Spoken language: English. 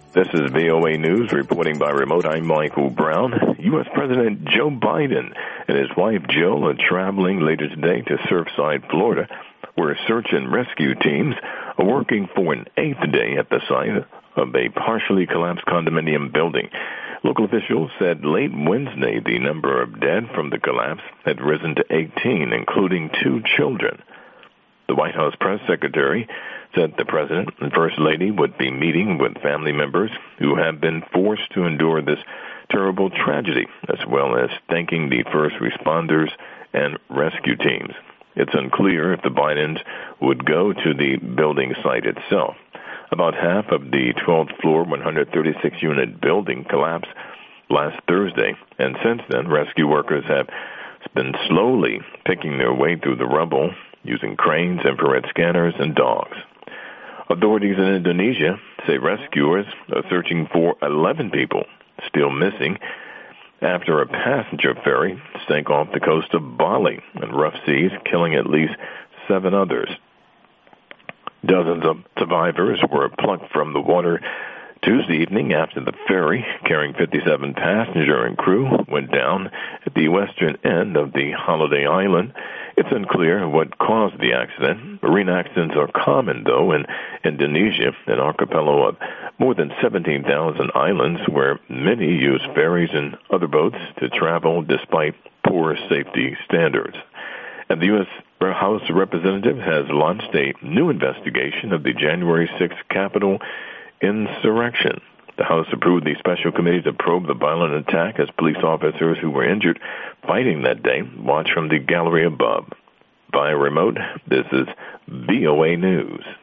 This is VOA News reporting by remote. I'm Michael Brown. U.S. President Joe Biden and his wife Jill are traveling later today to Surfside, Florida, where search and rescue teams are working for an eighth day at the site of a partially collapsed condominium building. Local officials said late Wednesday the number of dead from the collapse had risen to 18, including 2 children. The White House press secretary said the president and first lady would be meeting with family members who have been forced to endure this terrible tragedy, as well as thanking the first responders and rescue teams. It's unclear if the Bidens would go to the building site itself. About half of the 12th floor, 136-unit building collapsed last Thursday, and since then, rescue workers have been slowly picking their way through the rubble using cranes, infrared scanners, and dogs. Authorities in Indonesia say rescuers are searching for 11 people still missing after a passenger ferry sank off the coast of Bali in rough seas, killing at least 7 others. Dozens of survivors were plucked from the water Tuesday evening after the ferry carrying 57 passengers and crew went down at the western end of the holiday island. It's unclear what caused the accident. Marine accidents are common, though, in Indonesia, an archipelago of more than 17,000 islands where many use ferries and other boats to travel despite poor safety standards. And the U.S. House of Representatives has launched a new investigation of the January 6th Capitol insurrection. The House approved the special committee to probe the violent attack as police officers who were injured fighting that day watched from the gallery above. Via remote, this is VOA News.